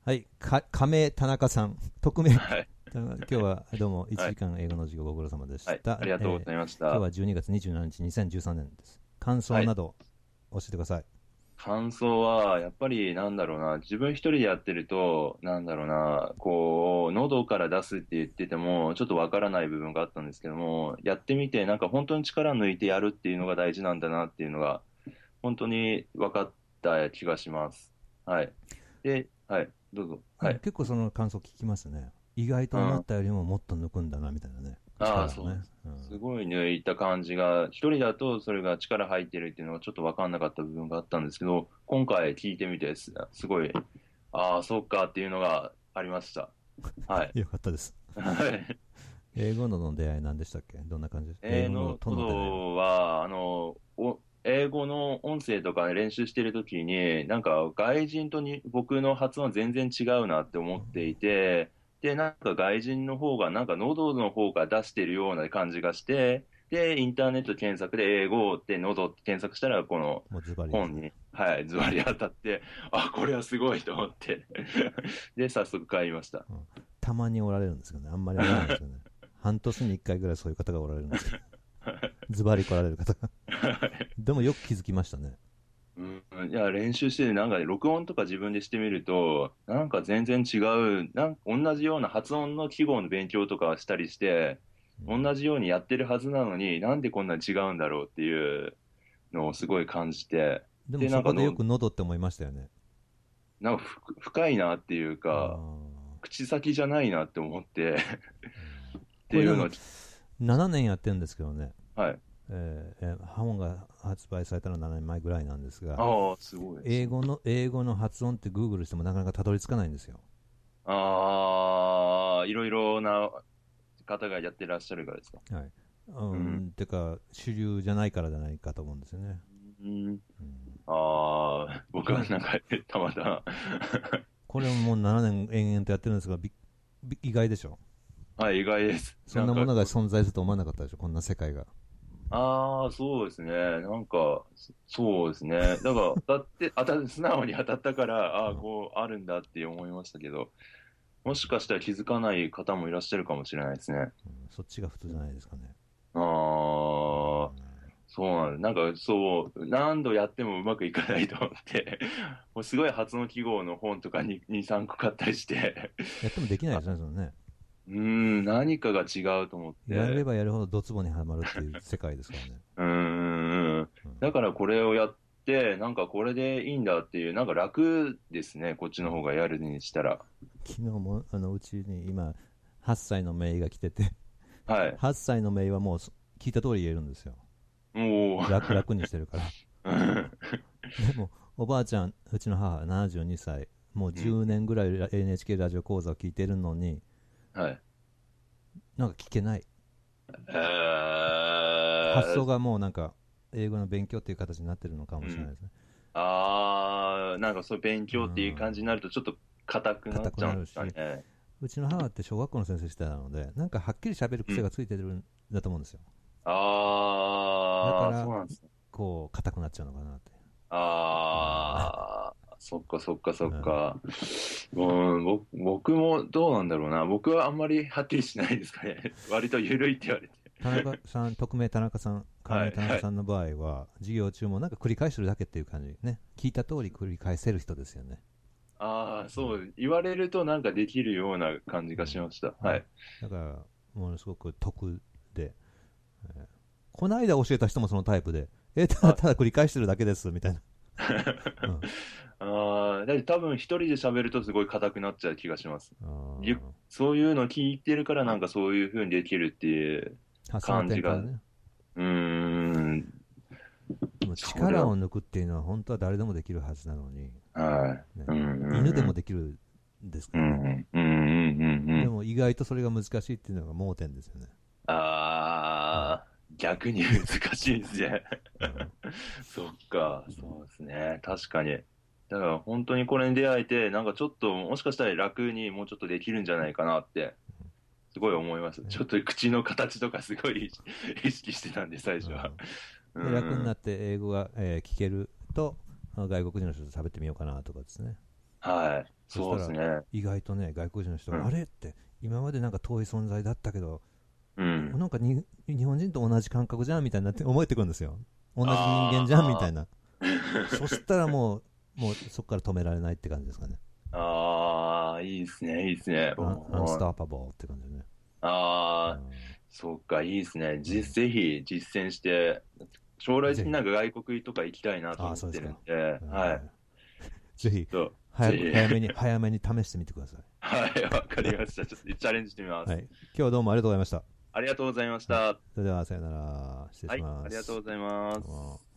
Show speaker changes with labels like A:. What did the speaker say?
A: はい、仮名田中さん、匿名、
B: はい。
A: 今日はどうも1
B: はい。
A: 時間英語の授業ご苦労様で
B: はい。
A: した。
B: ありがとうございました。
A: 今日は12月27日、2013年です。感
B: はい。
A: 想など教えてください。
B: 感想は、やっぱり、なんだろうな、自分一人でやってると、なんだろうな、こう、喉から出すって言ってても、ちょっとわからない部分があったんですけども、やってみて、なんか本当に力抜いてやるっていうのが大事なんだなっていうのが、本当に分かった気がします。はい。で、はい。どうぞ。
A: うん、
B: はい。
A: 結構その感想聞きますね。意外と
B: うん。
A: 思ったよりももっと抜くんだなみたいなね、
B: ああ、
A: 力をね。
B: そうです。
A: うん、
B: すごい抜いた感じが、一人だとそれが力入ってるっていうのがちょっと分かんなかった部分があったんですけど、今回聞いてみてすごい、ああ、そうかっていうのがありました。はい。
A: よかったです。
B: はい。
A: 英語の出会い何でしたっけ？どんな感じです？英語のと
B: ト
A: の出会いは。
B: ドは、英語の音声とか練習してるときに、なんか外人と僕の発音全然違うなって思っていて、で、なんか外人の方が、なんか喉の方が出してるような感じがして、で、インターネット検索で英語って喉って検索したら、この
A: もうズバリですね。
B: 本に、はい、ズバリ当たって、あ、これはすごいと思ってで、早速買いました。
A: うん、たまにおられるんですけどね、あんまりおらないんですよね。半年に1回ぐらいそういう方がおられるんですけど、ズバリ来られる方が。でもよく気づきましたね。
B: うん、いや、練習してて、なんかね、録音とか自分でしてみると、なんか全然違う、同じような発音の記号の勉強とかしたりして、
A: うん、
B: 同じようにやってるはずなのに、なんでこんなに違うんだろうっていうのをすごい感じて、で、
A: でもそこでよく喉って思いましたよね。
B: なんか深いなっていう
A: あ
B: か、
A: ー、
B: 口先じゃないなって思ってって
A: これでも
B: いうのを、
A: 7年やってるんですけどね、
B: はい。
A: 本が発売されたのは7年前ぐらいなんですが、
B: ああ、すごいですね。
A: 英語の発音ってグーグルしてもなかなかたどり着かないんですよ。
B: ああ、いろいろな方がやってらっしゃるからですか？
A: はい。
B: うん。
A: てか主流じゃないからじゃないかと思うんですよね。
B: うん。
A: うん、
B: ああ、僕
A: これ
B: はなんか、たまたま
A: これもう7年延々とやってるんですが、意外でしょ？
B: はい、意外です。
A: そんなものが存在すると思わなかったでしょ、こんな世界が。
B: ああ、そうですね。なんか、そうですね。だから、素直に当たったから、ああ、
A: うん、
B: こう、あるんだって思いましたけど、もしかしたら気づかない方もいらっしゃるかもしれないですね。
A: そっちが普通じゃないですかね。
B: ああ、そうなんです。なんか、そう、何度やってもうまくいかないと思って、もうすごい発音記号の本とかに2、3個買ったりして、
A: やってもできない
B: あ、
A: ですね、そのね。
B: 何かが違うと思っ
A: やれ
B: て、
A: ばやるほどドツボにはまるっていう世界ですからね。
B: うん。
A: うん、
B: だからこれをやって、なんかこれでいいんだっていう、なんか楽ですね。こっちの方がやるにしたら。
A: 昨日もうちに今8歳の姪が来てて、
B: はい。
A: 8歳の姪はもう聞いた通り言えるんですよ。
B: もう、
A: 楽にしてるから。でもおばあちゃん、うちの母72歳、もう
B: うん。
A: 10年ぐらい NHK ラジオ講座を聞いてるのに、
B: はい。
A: なんか聞けない。発想が
B: ー、
A: もうなんか英語の勉強っていう形になってるのか
B: うん。
A: もしれないですね。
B: なんかそう勉
A: う
B: 強っていう感じに
A: ん、
B: なるとちょっと硬くな
A: 硬く
B: っちゃうんですか
A: なるし、
B: ね。
A: うちの母って小学校の先生してたので、なんかはっきり喋る
B: うん。
A: 癖がついてるんだと思うんですよ。だか
B: そ
A: ら
B: うなんですね。
A: こう硬くなっちゃうのかなって。うん、
B: そっかそっかそ
A: うん、
B: っか。うん、僕もどうなんだろうな。僕はあんまりはっきりしないですかね。割と緩いって言われて。
A: 田中さん、匿名田中さん、仮
B: はい、
A: 名田中
B: はい。
A: さんの場合は、授業中もなんか繰り返してるだけっていう感じね。聞いた通り繰り返せる人ですよね。
B: ああ、
A: うん、
B: そう、言われるとなんかできるような感じがし
A: うん、
B: ました。は
A: ね。
B: い。
A: だから、ものすごく得で、この間教えた人もそのタイプで、
B: あ、
A: ただ繰り返してるだけです、みたいな。うん。
B: だって多分一人で喋るとすごい硬くなっちゃう気がします。
A: あ、
B: そういうの聞いてるからなんかそういう風にできるっていう
A: 発想の
B: 感じが、
A: 転換ね。でも
B: それは、
A: 力を抜くっていうのは本当は誰でもできるはずなのに、
B: はい。
A: ね、犬でもできるんですからね。でも意外とそれが難しいっていうのが盲点ですよね。うん、
B: 逆に難しいですね。
A: うん、
B: そっか、そうですね。確かに。だから本当にこれに出会えて、なんかちょっともしかしたら楽にもうちょっとできるんじゃないかなって、すごい思います。ち
A: ね、
B: ょっと口の形とかすごい意識してたんで、最初は。
A: うん、
B: う
A: で楽にな
B: ん。
A: って英語が、聞けると外国人の人と喋ってみようかなとかですね。
B: はい。
A: そしたら
B: そうですね。
A: 意外とね、外国人の人が、あ
B: うん。
A: れって、今までなんか遠い存在だったけど、
B: うん。
A: なんか日本人と同じ感覚じゃんみたいになって思えてくるんですよ。同じ人間じゃんみたい
B: あ
A: な。
B: あ。
A: そしたらもうそこから止められないって感じですかね。
B: ああ、いいですね、いいですね。
A: アンス
B: おー、
A: トッパボーって感じでね。う
B: ああ、
A: ん、
B: そっか、いいですね。
A: うん、
B: ぜひ実践して、将来的
A: ぜひ。
B: になんか外国とか行きたいなと
A: ああ、
B: 思って
A: そうですか。
B: るんで、はい。
A: ぜひ、
B: ちょっと、ぜひ。
A: 早めに試してみてください。
B: はい、わかりました。ちょっとチャレンジしてみます。
A: はい。今日はどうもありがとうございました。
B: ありがとうございまし
A: はい。
B: た。
A: それでは、さよなら。失礼し
B: はい、
A: ます。
B: ありがとうございま
A: どうも。
B: す。